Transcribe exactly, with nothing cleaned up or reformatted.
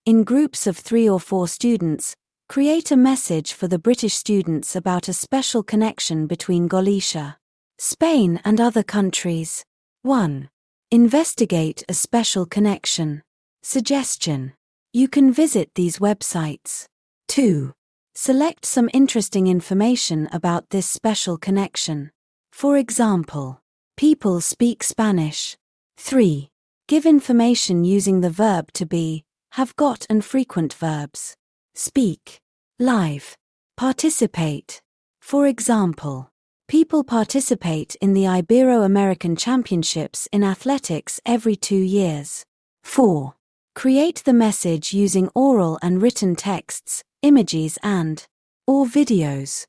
In groups of three or four students, create a message for the British students about a special connection between Galicia, Spain and other countries. one. Investigate a special connection. Suggestion. You can visit these websites. two. Select some interesting information about this special connection. For example, people speak Spanish. three. Give information using the verb to be, have got and frequent verbs. Speak. Live. Participate. For example, people participate in the Ibero-American Championships in athletics every two years. four. Create the message using oral and written texts, images and or videos.